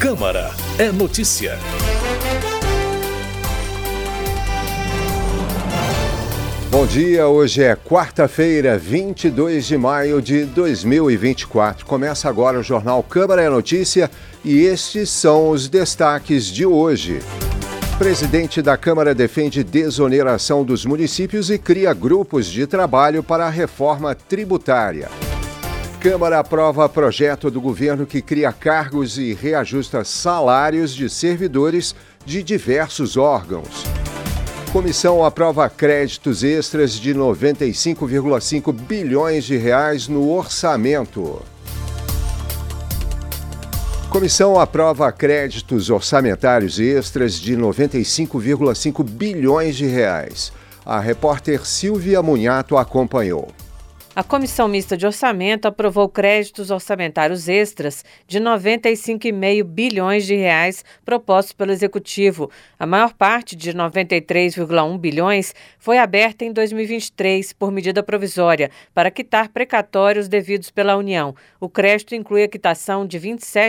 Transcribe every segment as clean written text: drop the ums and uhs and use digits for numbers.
Câmara é notícia. Bom dia, hoje é quarta-feira, 22 de maio de 2024. Começa agora o Jornal Câmara é Notícia e estes são os destaques de hoje. Presidente da Câmara defende desoneração dos municípios e cria grupos de trabalho para a reforma tributária. Câmara aprova projeto do governo que cria cargos e reajusta salários de servidores de diversos órgãos. Comissão aprova créditos extras de 95,5 bilhões de reais no orçamento. Comissão aprova créditos orçamentários extras de 95,5 bilhões de reais. A repórter Silvia Munhato acompanhou. A Comissão Mista de Orçamento aprovou créditos orçamentários extras de 95,5 bilhões de reais propostos pelo Executivo. A maior parte, de 93,1 bilhões, foi aberta em 2023 por medida provisória para quitar precatórios devidos pela União. O crédito inclui a quitação de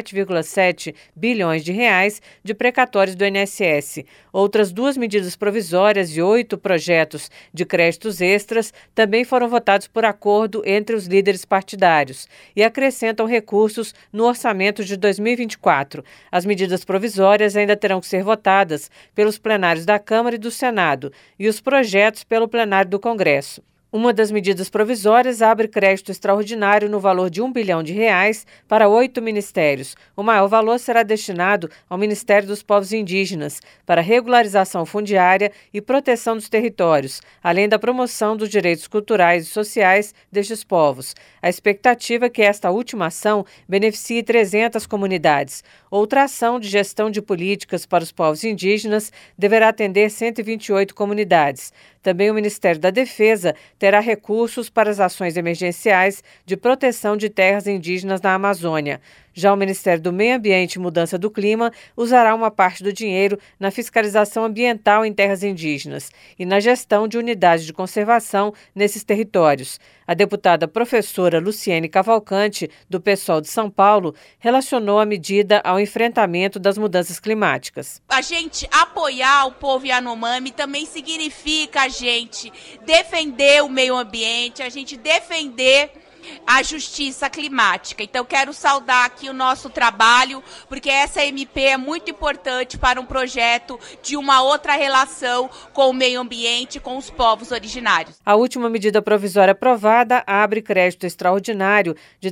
27,7 bilhões de reais de precatórios do INSS. Outras duas medidas provisórias e 8 projetos de créditos extras também foram votados por acordo entre os líderes partidários e acrescentam recursos no orçamento de 2024. As medidas provisórias ainda terão que ser votadas pelos plenários da Câmara e do Senado e os projetos pelo plenário do Congresso. Uma das medidas provisórias abre crédito extraordinário no valor de R$1 bilhão para 8 ministérios. O maior valor será destinado ao Ministério dos Povos Indígenas, para regularização fundiária e proteção dos territórios, além da promoção dos direitos culturais e sociais destes povos. A expectativa é que esta última ação beneficie 300 comunidades. Outra ação de gestão de políticas para os povos indígenas deverá atender 128 comunidades. Também o Ministério da Defesa terá recursos para as ações emergenciais de proteção de terras indígenas na Amazônia. Já o Ministério do Meio Ambiente e Mudança do Clima usará uma parte do dinheiro na fiscalização ambiental em terras indígenas e na gestão de unidades de conservação nesses territórios. A deputada professora Luciene Cavalcante, do PSOL de São Paulo, relacionou a medida ao enfrentamento das mudanças climáticas. A gente apoiar o povo Yanomami também significa a gente defender o meio ambiente, a gente defender a justiça climática. Então, quero saudar aqui o nosso trabalho, porque essa MP é muito importante para um projeto de uma outra relação com o meio ambiente, com os povos originários. A última medida provisória aprovada abre crédito extraordinário de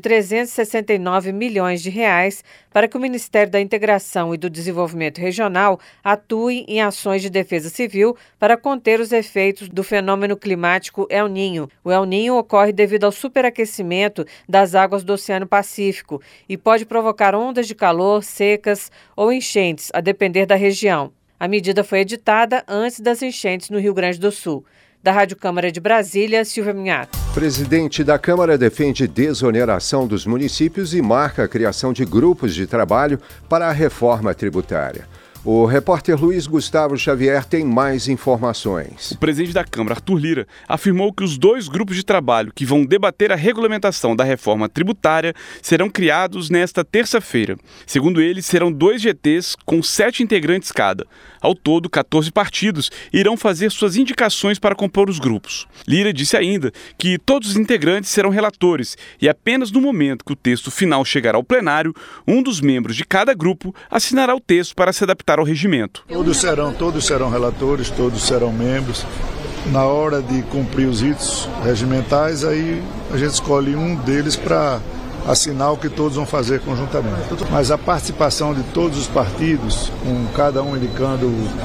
369 milhões de reais para que o Ministério da Integração e do Desenvolvimento Regional atue em ações de defesa civil para conter os efeitos do fenômeno climático El Niño. O El Niño ocorre devido ao superaquecimento das águas do Oceano Pacífico e pode provocar ondas de calor, secas ou enchentes, a depender da região. A medida foi editada antes das enchentes no Rio Grande do Sul. Da Rádio Câmara de Brasília, Silvia Munhato. Presidente da Câmara defende desoneração dos municípios e marca a criação de grupos de trabalho para a reforma tributária. O repórter Luiz Gustavo Xavier tem mais informações. O presidente da Câmara, Arthur Lira, afirmou que os 2 grupos de trabalho que vão debater a regulamentação da reforma tributária serão criados nesta terça-feira. Segundo ele, serão 2 GTs com 7 integrantes cada. Ao todo, 14 partidos irão fazer suas indicações para compor os grupos. Lira disse ainda que todos os integrantes serão relatores e apenas no momento que o texto final chegar ao plenário, um dos membros de cada grupo assinará o texto para se adaptar ao regimento. Todos serão relatores, todos serão membros. Na hora de cumprir os ritos regimentais, aí a gente escolhe um deles para assinar o que todos vão fazer conjuntamente. Mas a participação de todos os partidos, com cada um indicando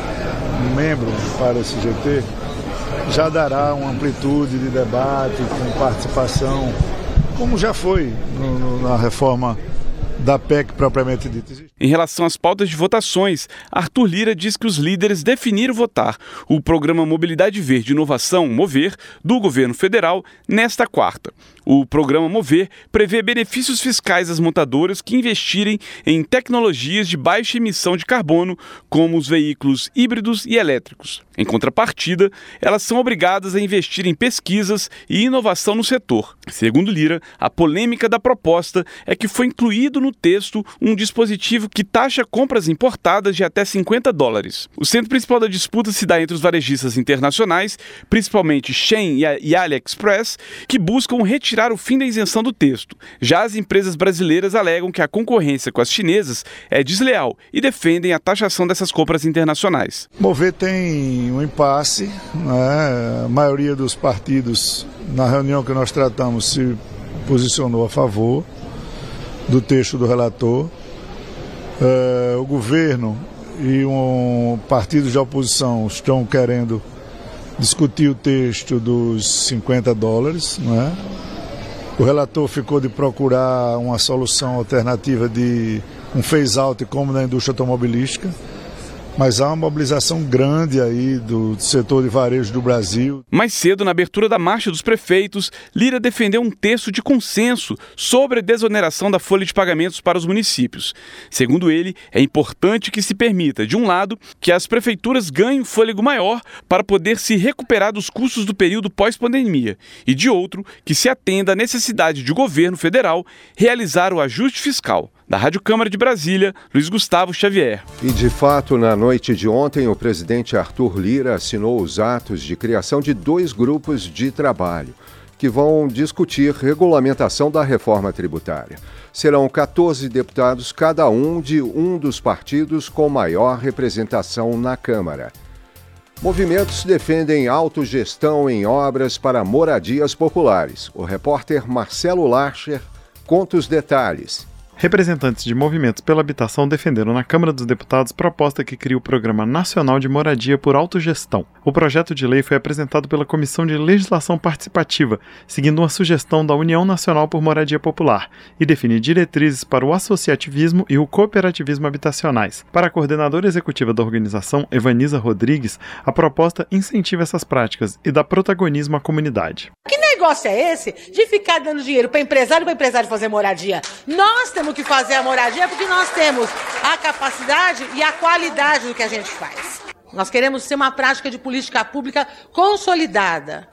um membro para esse GT, já dará uma amplitude de debate, com participação, como já foi na reforma da PEC propriamente dita. Em relação às pautas de votações, Arthur Lira diz que os líderes definiram votar o Programa Mobilidade Verde e Inovação, MOVER, do governo federal, nesta quarta. O Programa MOVER prevê benefícios fiscais às montadoras que investirem em tecnologias de baixa emissão de carbono, como os veículos híbridos e elétricos. Em contrapartida, elas são obrigadas a investir em pesquisas e inovação no setor. Segundo Lira, a polêmica da proposta é que foi incluído no texto um dispositivo que taxa compras importadas de até $50. O centro principal da disputa se dá entre os varejistas internacionais, principalmente Shein e AliExpress, que buscam retirar o fim da isenção do texto. Já as empresas brasileiras alegam que a concorrência com as chinesas é desleal e defendem a taxação dessas compras internacionais. Mover tem um impasse, né? A maioria dos partidos, na reunião que nós tratamos, se posicionou a favor do texto do relator. O governo e partidos de oposição estão querendo discutir o texto dos $50, né? O relator ficou de procurar uma solução alternativa de um phase-out como na indústria automobilística, mas há uma mobilização grande aí do setor de varejo do Brasil. Mais cedo, na abertura da Marcha dos Prefeitos, Lira defendeu um texto de consenso sobre a desoneração da folha de pagamentos para os municípios. Segundo ele, é importante que se permita, de um lado, que as prefeituras ganhem um fôlego maior para poder se recuperar dos custos do período pós-pandemia, e de outro, que se atenda à necessidade de o governo federal realizar o ajuste fiscal. Da Rádio Câmara de Brasília, Luiz Gustavo Xavier. E de fato, na noite de ontem, o presidente Arthur Lira assinou os atos de criação de 2 grupos de trabalho que vão discutir regulamentação da reforma tributária. Serão 14 deputados, cada um de um dos partidos com maior representação na Câmara. Movimentos defendem autogestão em obras para moradias populares. O repórter Marcelo Larcher conta os detalhes. Representantes de movimentos pela habitação defenderam na Câmara dos Deputados proposta que cria o Programa Nacional de Moradia por Autogestão. O projeto de lei foi apresentado pela Comissão de Legislação Participativa, seguindo uma sugestão da União Nacional por Moradia Popular, e define diretrizes para o associativismo e o cooperativismo habitacionais. Para a coordenadora executiva da organização, Evaniza Rodrigues, a proposta incentiva essas práticas e dá protagonismo à comunidade. Que negócio é esse de ficar dando dinheiro para empresário fazer moradia? Nós temos que fazer a moradia porque nós temos a capacidade e a qualidade do que a gente faz. Nós queremos ser uma prática de política pública consolidada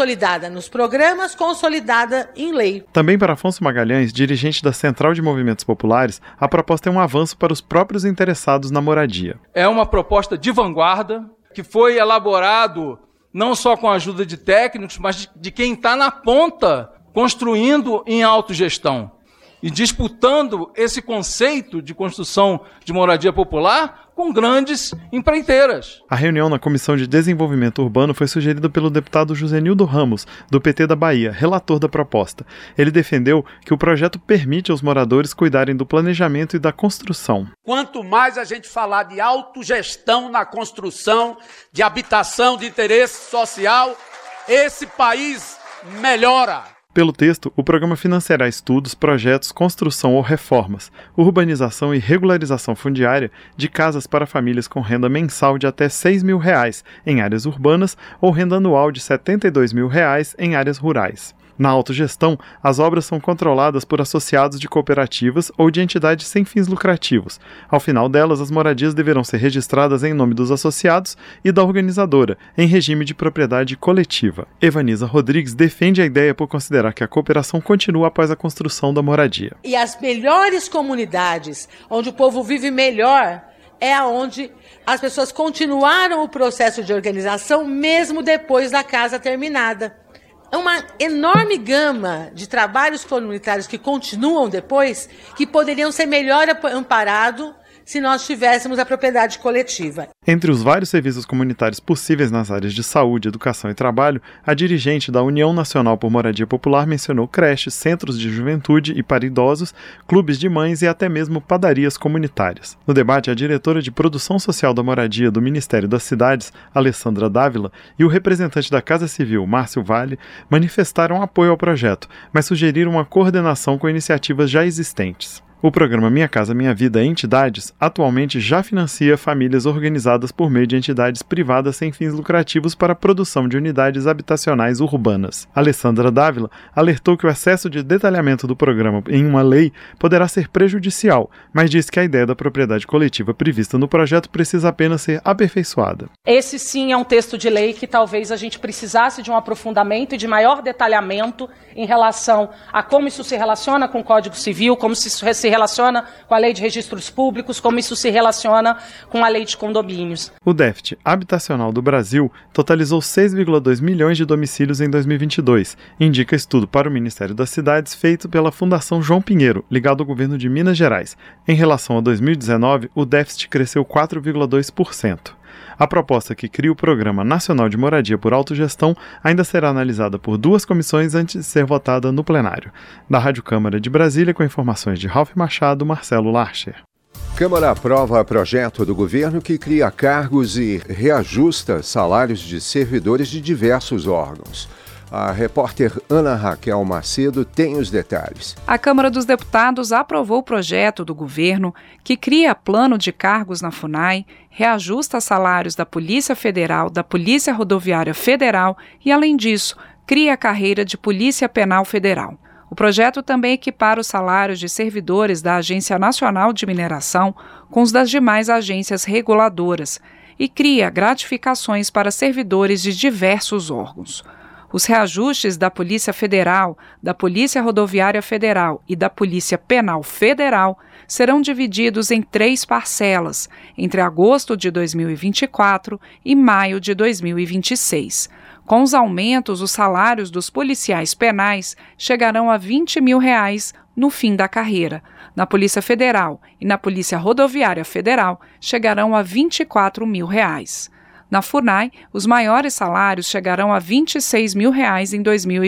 nos programas, consolidada em lei. Também para Afonso Magalhães, dirigente da Central de Movimentos Populares, a proposta é um avanço para os próprios interessados na moradia. É uma proposta de vanguarda que foi elaborado não só com a ajuda de técnicos, mas de quem está na ponta construindo em autogestão e disputando esse conceito de construção de moradia popular com grandes empreiteiras. A reunião na Comissão de Desenvolvimento Urbano foi sugerida pelo deputado Josenildo Ramos, do PT da Bahia, relator da proposta. Ele defendeu que o projeto permite aos moradores cuidarem do planejamento e da construção. Quanto mais a gente falar de autogestão na construção, de habitação de interesse social, esse país melhora. Pelo texto, o programa financiará estudos, projetos, construção ou reformas, urbanização e regularização fundiária de casas para famílias com renda mensal de até R$ 6.000 em áreas urbanas ou renda anual de R$ 72.000 em áreas rurais. Na autogestão, as obras são controladas por associados de cooperativas ou de entidades sem fins lucrativos. Ao final delas, as moradias deverão ser registradas em nome dos associados e da organizadora, em regime de propriedade coletiva. Evaniza Rodrigues defende a ideia por considerar que a cooperação continua após a construção da moradia. E as melhores comunidades, onde o povo vive melhor, é onde as pessoas continuaram o processo de organização mesmo depois da casa terminada. É uma enorme gama de trabalhos comunitários que continuam depois, que poderiam ser melhor amparados se nós tivéssemos a propriedade coletiva. Entre os vários serviços comunitários possíveis nas áreas de saúde, educação e trabalho, a dirigente da União Nacional por Moradia Popular mencionou creches, centros de juventude e para idosos, clubes de mães e até mesmo padarias comunitárias. No debate, a diretora de Produção Social da Moradia do Ministério das Cidades, Alessandra Dávila, e o representante da Casa Civil, Márcio Vale, manifestaram apoio ao projeto, mas sugeriram uma coordenação com iniciativas já existentes. O programa Minha Casa Minha Vida Entidades atualmente já financia famílias organizadas por meio de entidades privadas sem fins lucrativos para a produção de unidades habitacionais urbanas. Alessandra Dávila alertou que o excesso de detalhamento do programa em uma lei poderá ser prejudicial, mas disse que a ideia da propriedade coletiva prevista no projeto precisa apenas ser aperfeiçoada. Esse sim é um texto de lei que talvez a gente precisasse de um aprofundamento e de maior detalhamento em relação a como isso se relaciona com o Código Civil, como isso se relaciona com a lei de registros públicos, como isso se relaciona com a lei de condomínios. O déficit habitacional do Brasil totalizou 6,2 milhões de domicílios em 2022, indica estudo para o Ministério das Cidades feito pela Fundação João Pinheiro, ligado ao governo de Minas Gerais. Em relação a 2019, o déficit cresceu 4,2%. A proposta que cria o Programa Nacional de Moradia por Autogestão ainda será analisada por 2 comissões antes de ser votada no plenário. Da Rádio Câmara de Brasília, com informações de Ralf Machado, Marcelo Larcher. Câmara aprova projeto do governo que cria cargos e reajusta salários de servidores de diversos órgãos. A repórter Ana Raquel Macedo tem os detalhes. A Câmara dos Deputados aprovou o projeto do governo que cria plano de cargos na FUNAI, reajusta salários da Polícia Federal, da Polícia Rodoviária Federal e, além disso, cria a carreira de Polícia Penal Federal. O projeto também equipara os salários de servidores da Agência Nacional de Mineração com os das demais agências reguladoras e cria gratificações para servidores de diversos órgãos. Os reajustes da Polícia Federal, da Polícia Rodoviária Federal e da Polícia Penal Federal serão divididos em 3 parcelas, entre agosto de 2024 e maio de 2026. Com os aumentos, os salários dos policiais penais chegarão a R$ 20 mil no fim da carreira. Na Polícia Federal e na Polícia Rodoviária Federal chegarão a R$ 24 mil. Na FUNAI, os maiores salários chegarão a R$ 26 mil em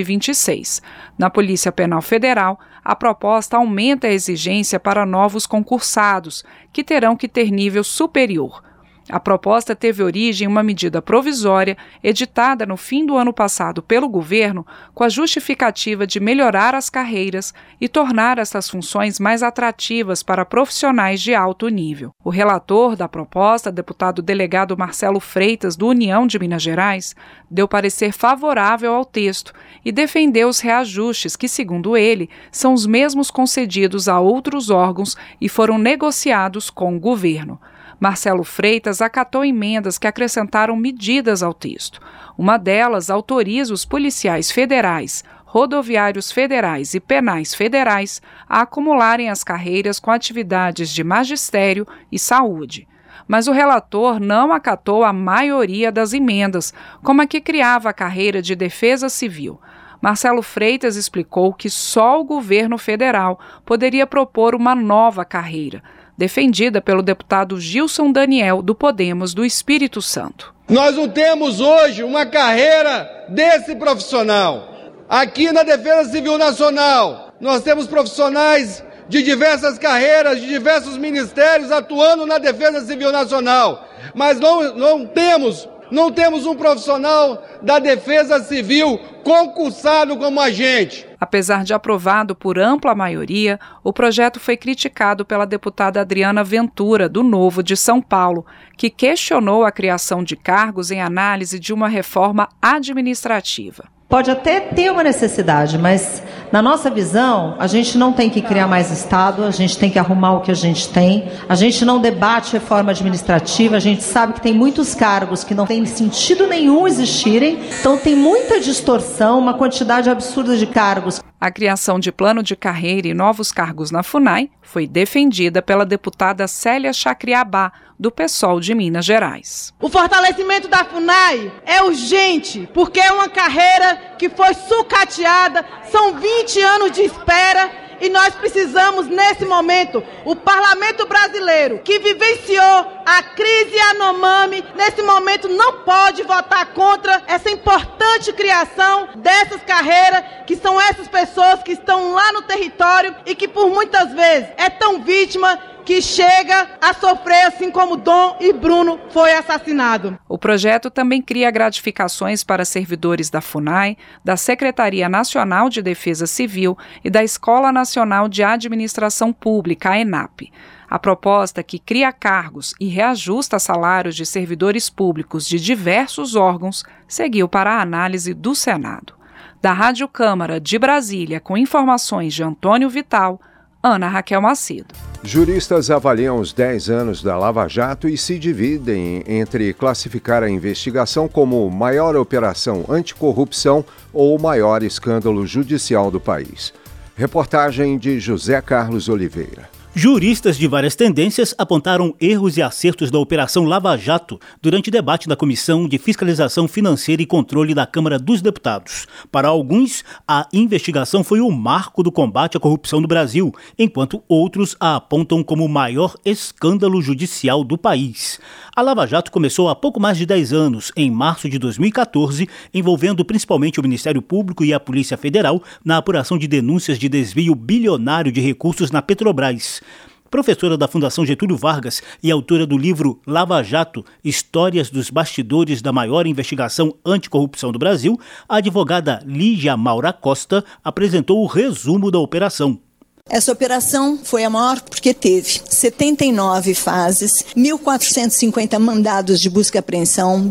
2026. Na Polícia Penal Federal, a proposta aumenta a exigência para novos concursados, que terão que ter nível superior. A proposta teve origem em uma medida provisória editada no fim do ano passado pelo governo, com a justificativa de melhorar as carreiras e tornar essas funções mais atrativas para profissionais de alto nível. O relator da proposta, deputado delegado Marcelo Freitas, do União de Minas Gerais, deu parecer favorável ao texto e defendeu os reajustes que, segundo ele, são os mesmos concedidos a outros órgãos e foram negociados com o governo. Marcelo Freitas acatou emendas que acrescentaram medidas ao texto. Uma delas autoriza os policiais federais, rodoviários federais e penais federais a acumularem as carreiras com atividades de magistério e saúde. Mas o relator não acatou a maioria das emendas, como a que criava a carreira de defesa civil. Marcelo Freitas explicou que só o governo federal poderia propor uma nova carreira, defendida pelo deputado Gilson Daniel, do Podemos do Espírito Santo. Nós não temos hoje uma carreira desse profissional. Aqui na Defesa Civil Nacional, nós temos profissionais de diversas carreiras, de diversos ministérios atuando na Defesa Civil Nacional, mas não temos um profissional da Defesa Civil concursado como agente. Apesar de aprovado por ampla maioria, o projeto foi criticado pela deputada Adriana Ventura, do Novo de São Paulo, que questionou a criação de cargos em análise de uma reforma administrativa. Pode até ter uma necessidade, mas na nossa visão, a gente não tem que criar mais Estado, a gente tem que arrumar o que a gente tem, a gente não debate reforma administrativa, a gente sabe que tem muitos cargos que não tem sentido nenhum existirem, então tem muita distorção, uma quantidade absurda de cargos. A criação de plano de carreira e novos cargos na FUNAI foi defendida pela deputada Célia Chacriabá, do PSOL de Minas Gerais. O fortalecimento da FUNAI é urgente, porque é uma carreira que foi sucateada, são 20 anos de espera e nós precisamos, nesse momento, o Parlamento brasileiro, que vivenciou a crise Yanomami, nesse momento não pode votar contra essa importante criação dessas carreiras, que são essas pessoas que estão lá no território e que por muitas vezes é tão vítima que chega a sofrer assim como Dom e Bruno foi assassinado. O projeto também cria gratificações para servidores da FUNAI, da Secretaria Nacional de Defesa Civil e da Escola Nacional de Administração Pública, a ENAP. A proposta, que cria cargos e reajusta salários de servidores públicos de diversos órgãos, seguiu para a análise do Senado. Da Rádio Câmara de Brasília, com informações de Antônio Vital, Ana Raquel Macedo. Juristas avaliam os 10 anos da Lava Jato e se dividem entre classificar a investigação como maior operação anticorrupção ou maior escândalo judicial do país. Reportagem de José Carlos Oliveira. Juristas de várias tendências apontaram erros e acertos da Operação Lava Jato durante debate da Comissão de Fiscalização Financeira e Controle da Câmara dos Deputados. Para alguns, a investigação foi o marco do combate à corrupção no Brasil, enquanto outros a apontam como o maior escândalo judicial do país. A Lava Jato começou há pouco mais de 10 anos, em março de 2014, envolvendo principalmente o Ministério Público e a Polícia Federal na apuração de denúncias de desvio bilionário de recursos na Petrobras. Professora da Fundação Getúlio Vargas e autora do livro Lava Jato, Histórias dos Bastidores da Maior Investigação Anticorrupção do Brasil, a advogada Lígia Maura Costa apresentou o resumo da operação. Essa operação foi a maior porque teve 79 fases, 1.450 mandados de busca e apreensão,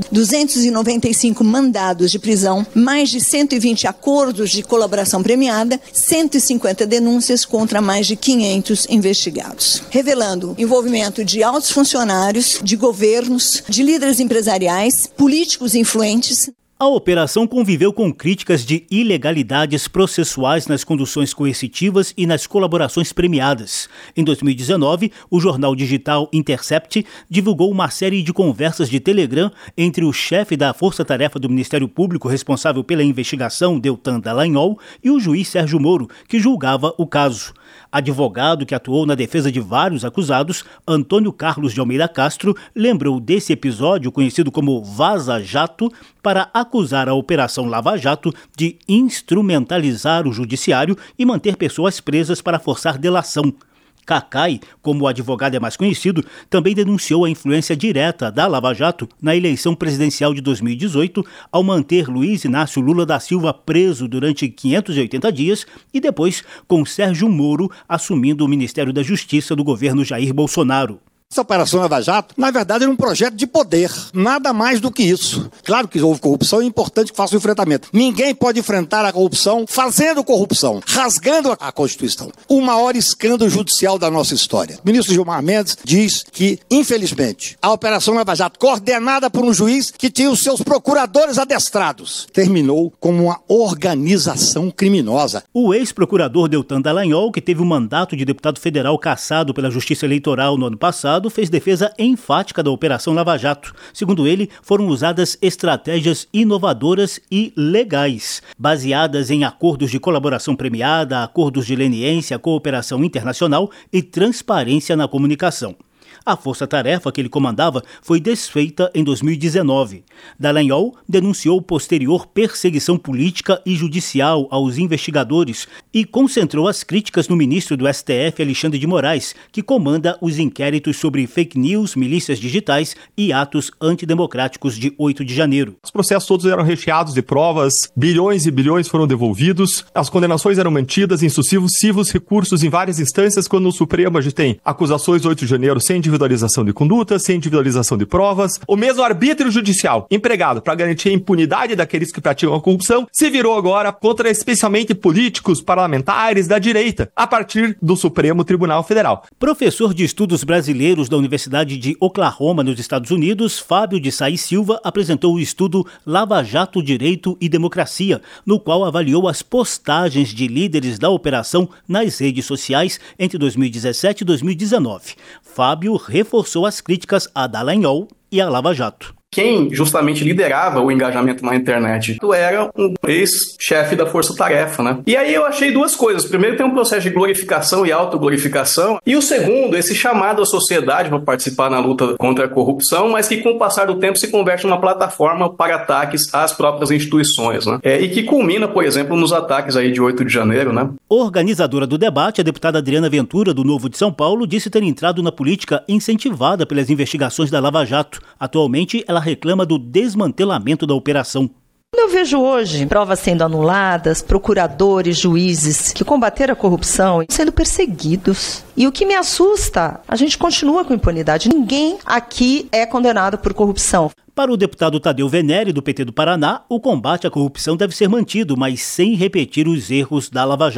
295 mandados de prisão, mais de 120 acordos de colaboração premiada, 150 denúncias contra mais de 500 investigados, revelando envolvimento de altos funcionários, de governos, de líderes empresariais, políticos influentes. A operação conviveu com críticas de ilegalidades processuais nas conduções coercitivas e nas colaborações premiadas. Em 2019, o jornal digital Intercept divulgou uma série de conversas de Telegram entre o chefe da Força-Tarefa do Ministério Público responsável pela investigação, Deltan Dallagnol, e o juiz Sérgio Moro, que julgava o caso. Advogado que atuou na defesa de vários acusados, Antônio Carlos de Almeida Castro lembrou desse episódio, conhecido como Vaza Jato, para acusar a Operação Lava Jato de instrumentalizar o judiciário e manter pessoas presas para forçar delação. Cacai, como o advogado é mais conhecido, também denunciou a influência direta da Lava Jato na eleição presidencial de 2018, ao manter Luiz Inácio Lula da Silva preso durante 580 dias e depois com Sérgio Moro assumindo o Ministério da Justiça do governo Jair Bolsonaro. Essa Operação Lava Jato, na verdade, era um projeto de poder, nada mais do que isso. Claro que houve corrupção e é importante que faça o enfrentamento. Ninguém pode enfrentar a corrupção fazendo corrupção, rasgando a Constituição. O maior escândalo judicial da nossa história. O ministro Gilmar Mendes diz que, infelizmente, a Operação Lava Jato, coordenada por um juiz que tinha os seus procuradores adestrados, terminou como uma organização criminosa. O ex-procurador Deltan Dallagnol, que teve o mandato de deputado federal cassado pela Justiça Eleitoral no ano passado, fez defesa enfática da Operação Lava Jato. Segundo ele, foram usadas estratégias inovadoras e legais, baseadas em acordos de colaboração premiada, acordos de leniência, cooperação internacional e transparência na comunicação. A força-tarefa que ele comandava foi desfeita em 2019. Dallagnol denunciou posterior perseguição política e judicial aos investigadores e concentrou as críticas no ministro do STF, Alexandre de Moraes, que comanda os inquéritos sobre fake news, milícias digitais e atos antidemocráticos de 8 de janeiro. Os processos todos eram recheados de provas, bilhões e bilhões foram devolvidos, as condenações eram mantidas em sucessivos recursos em várias instâncias, quando no Supremo a gente tem acusações 8 de janeiro sem individualização de conduta, sem individualização de provas. O mesmo arbítrio judicial empregado para garantir a impunidade daqueles que praticam a corrupção se virou agora contra especialmente políticos, parlamentares da direita, a partir do Supremo Tribunal Federal. Professor de Estudos Brasileiros da Universidade de Oklahoma, nos Estados Unidos, Fábio de Sá e Silva apresentou o estudo Lava Jato, Direito e Democracia, no qual avaliou as postagens de líderes da operação nas redes sociais entre 2017 e 2019. Fábio reforçou as críticas a Dallagnol e a Lava Jato. Quem justamente liderava o engajamento na internet era um ex-chefe da Força-Tarefa, né? E aí eu achei duas coisas. Primeiro, tem um processo de glorificação e autoglorificação. E o segundo, esse chamado à sociedade para participar na luta contra a corrupção, mas que com o passar do tempo se converte numa plataforma para ataques às próprias instituições, né? E que culmina, por exemplo, nos ataques aí de 8 de janeiro, né? Organizadora do debate, a deputada Adriana Ventura, do Novo de São Paulo, disse ter entrado na política incentivada pelas investigações da Lava Jato. Atualmente, ela reclama do desmantelamento da operação. Eu vejo hoje provas sendo anuladas, procuradores, juízes que combateram a corrupção sendo perseguidos. E o que me assusta, a gente continua com impunidade. Ninguém aqui é condenado por corrupção. Para o deputado Tadeu Venere, do PT do Paraná, o combate à corrupção deve ser mantido, mas sem repetir os erros da Lava Jato.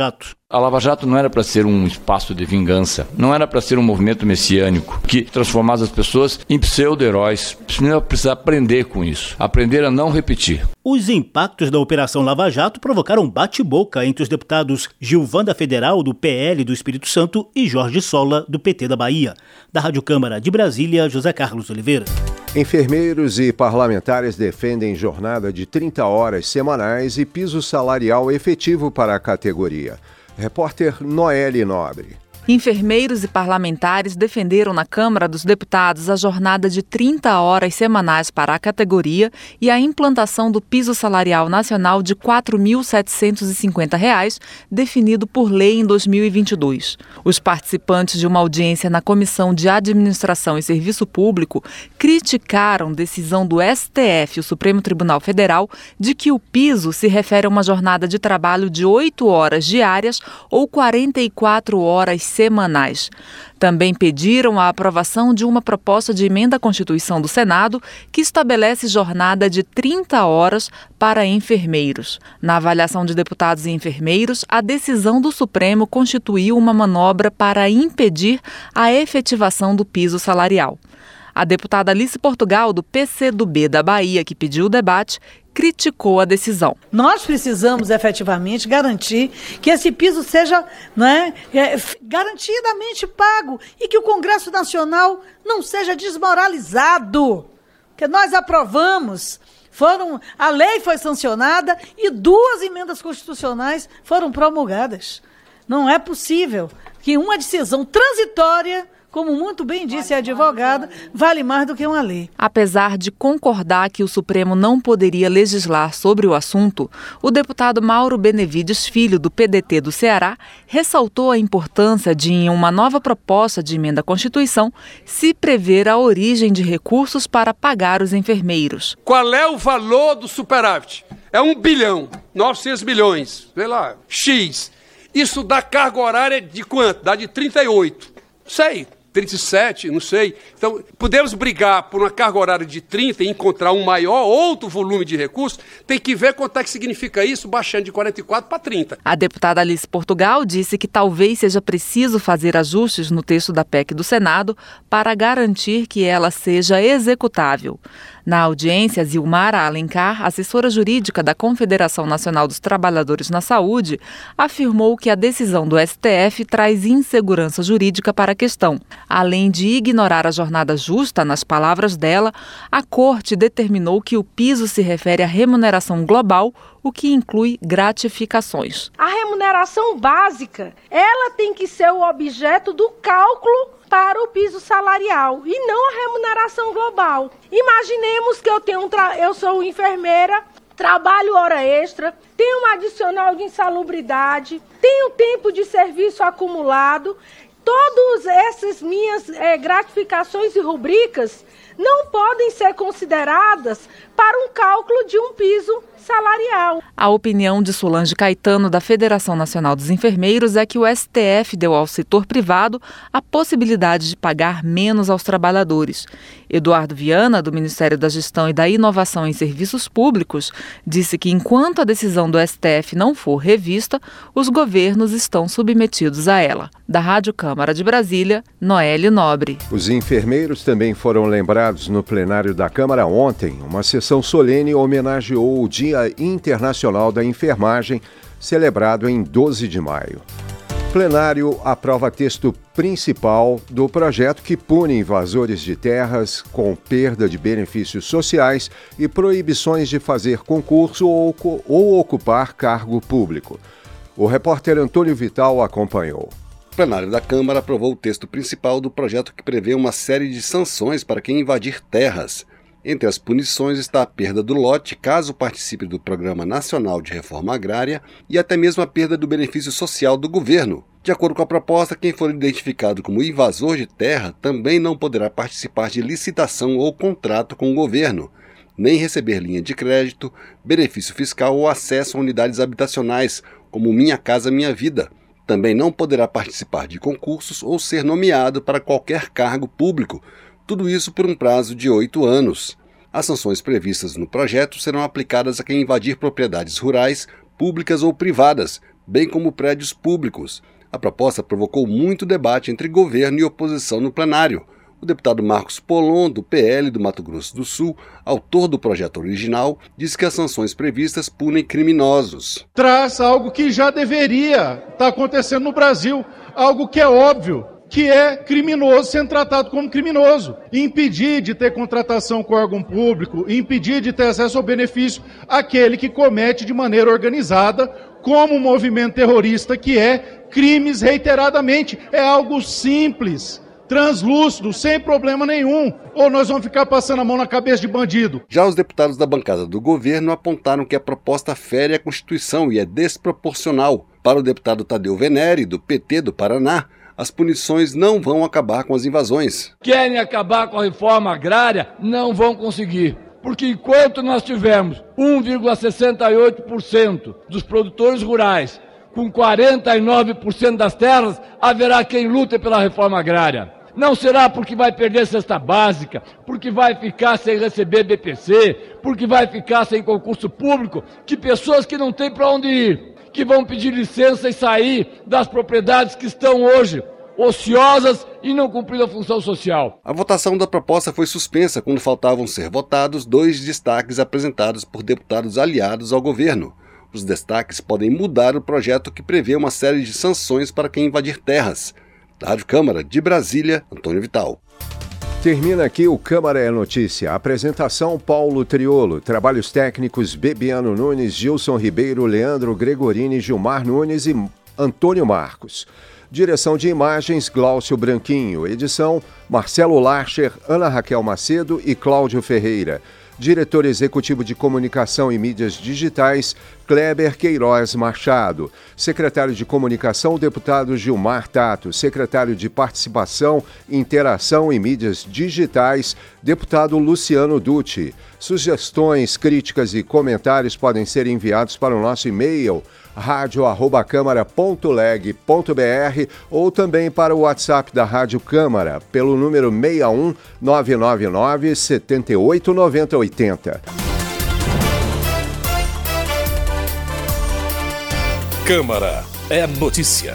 A Lava Jato não era para ser um espaço de vingança, não era para ser um movimento messiânico que transformasse as pessoas em pseudo-heróis. Precisa aprender com isso, aprender a não repetir. Os impactos da Operação Lava Jato provocaram bate-boca entre os deputados Gilvan da Federal, do PL do Espírito Santo, e Jorge Sola, do PT da Bahia. Da Rádio Câmara de Brasília, José Carlos Oliveira. Enfermeiros e parlamentares defendem jornada de 30 horas semanais e piso salarial efetivo para a categoria. Repórter Noelle Nobre. Enfermeiros e parlamentares defenderam na Câmara dos Deputados a jornada de 30 horas semanais para a categoria e a implantação do piso salarial nacional de R$ 4.750, definido por lei em 2022. Os participantes de uma audiência na Comissão de Administração e Serviço Público criticaram decisão do STF, o Supremo Tribunal Federal, de que o piso se refere a uma jornada de trabalho de 8 horas diárias ou 44 horas semanais. Também pediram a aprovação de uma proposta de emenda à Constituição do Senado que estabelece jornada de 30 horas para enfermeiros. Na avaliação de deputados e enfermeiros, a decisão do Supremo constituiu uma manobra para impedir a efetivação do piso salarial. A deputada Alice Portugal, do PCdoB da Bahia, que pediu o debate, criticou a decisão. Nós precisamos efetivamente garantir que esse piso seja garantidamente pago e que o Congresso Nacional não seja desmoralizado. Porque nós aprovamos, a lei foi sancionada e 2 emendas constitucionais foram promulgadas. Não é possível que uma decisão transitória, como muito bem disse a advogada, vale mais do que uma lei. Apesar de concordar que o Supremo não poderia legislar sobre o assunto, o deputado Mauro Benevides Filho, do PDT do Ceará, ressaltou a importância de, em uma nova proposta de emenda à Constituição, se prever a origem de recursos para pagar os enfermeiros. Qual é o valor do superávit? É 1 bilhão, 900 milhões, sei lá, X. Isso dá carga horária de quanto? Dá de 38. Sei. 37, não sei. Então, podemos brigar por uma carga horária de 30 e encontrar um maior, outro volume de recursos, tem que ver quanto é que significa isso, baixando de 44 para 30. A deputada Alice Portugal disse que talvez seja preciso fazer ajustes no texto da PEC do Senado para garantir que ela seja executável. Na audiência, Zilmara Alencar, assessora jurídica da Confederação Nacional dos Trabalhadores na Saúde, afirmou que a decisão do STF traz insegurança jurídica para a questão. Além de ignorar a jornada justa, nas palavras dela, a Corte determinou que o piso se refere à remuneração global, o que inclui gratificações. A remuneração básica, ela tem que ser o objeto do cálculo para o piso salarial e não a remuneração global. Imaginemos que eu sou enfermeira, trabalho hora extra, tenho um adicional de insalubridade, tenho tempo de serviço acumulado. Todas essas minhas gratificações e rubricas não podem ser consideradas para um cálculo de um piso salarial. A opinião de Solange Caetano, da Federação Nacional dos Enfermeiros, é que o STF deu ao setor privado a possibilidade de pagar menos aos trabalhadores. Eduardo Viana, do Ministério da Gestão e da Inovação em Serviços Públicos, disse que enquanto a decisão do STF não for revista, os governos estão submetidos a ela. Da Rádio Câmara de Brasília, Noelle Nobre. Os enfermeiros também foram lembrados no plenário da Câmara ontem. Uma sessão solene homenageou o Dia Internacional da Enfermagem, celebrado em 12 de maio. O plenário aprova texto principal do projeto que pune invasores de terras com perda de benefícios sociais e proibições de fazer concurso ou ocupar cargo público. O repórter Antônio Vital acompanhou. O plenário da Câmara aprovou o texto principal do projeto que prevê uma série de sanções para quem invadir terras. Entre as punições está a perda do lote, caso participe do Programa Nacional de Reforma Agrária, e até mesmo a perda do benefício social do governo. De acordo com a proposta, quem for identificado como invasor de terra também não poderá participar de licitação ou contrato com o governo, nem receber linha de crédito, benefício fiscal ou acesso a unidades habitacionais, como Minha Casa Minha Vida. Também não poderá participar de concursos ou ser nomeado para qualquer cargo público, tudo isso por um prazo de 8 anos. As sanções previstas no projeto serão aplicadas a quem invadir propriedades rurais, públicas ou privadas, bem como prédios públicos. A proposta provocou muito debate entre governo e oposição no plenário. O deputado Marcos Polon, do PL do Mato Grosso do Sul, autor do projeto original, disse que as sanções previstas punem criminosos. Traz algo que já deveria estar acontecendo no Brasil, algo que é óbvio, que é criminoso sendo tratado como criminoso. Impedir de ter contratação com órgão público, impedir de ter acesso ao benefício aquele que comete de maneira organizada, como um movimento terrorista que é, crimes reiteradamente. É algo simples, translúcido, sem problema nenhum. Ou nós vamos ficar passando a mão na cabeça de bandido? Já os deputados da bancada do governo apontaram que a proposta fere a Constituição e é desproporcional. Para o deputado Tadeu Venere, do PT do Paraná, as punições não vão acabar com as invasões. Querem acabar com a reforma agrária? Não vão conseguir. Porque enquanto nós tivermos 1,68% dos produtores rurais com 49% das terras, haverá quem lute pela reforma agrária. Não será porque vai perder cesta básica, porque vai ficar sem receber BPC, porque vai ficar sem concurso público, que pessoas que não têm para onde ir, que vão pedir licença e sair das propriedades que estão hoje ociosas e não cumprindo a função social. A votação da proposta foi suspensa quando faltavam ser votados 2 destaques apresentados por deputados aliados ao governo. Os destaques podem mudar o projeto que prevê uma série de sanções para quem invadir terras. Da Rádio Câmara de Brasília, Antônio Vital. Termina aqui o Câmara é Notícia. Apresentação Paulo Triolo. Trabalhos técnicos Bebiano Nunes, Gilson Ribeiro, Leandro Gregorini, Gilmar Nunes e Antônio Marcos. Direção de imagens Glaucio Branquinho. Edição Marcelo Larcher, Ana Raquel Macedo e Cláudio Ferreira. Diretor Executivo de Comunicação e Mídias Digitais, Kleber Queiroz Machado. Secretário de Comunicação, deputado Gilmar Tato. Secretário de Participação, Interação e Mídias Digitais, deputado Luciano Dutti. Sugestões, críticas e comentários podem ser enviados para o nosso e-mail radio@câmara.leg.br ou também para o WhatsApp da Rádio Câmara, pelo número 61 999 78 90 80. Câmara é notícia.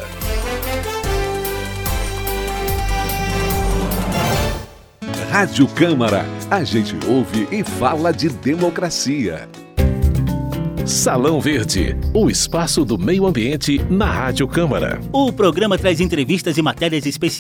Rádio Câmara, a gente ouve e fala de democracia. Salão Verde, o espaço do meio ambiente na Rádio Câmara. O programa traz entrevistas e matérias especiais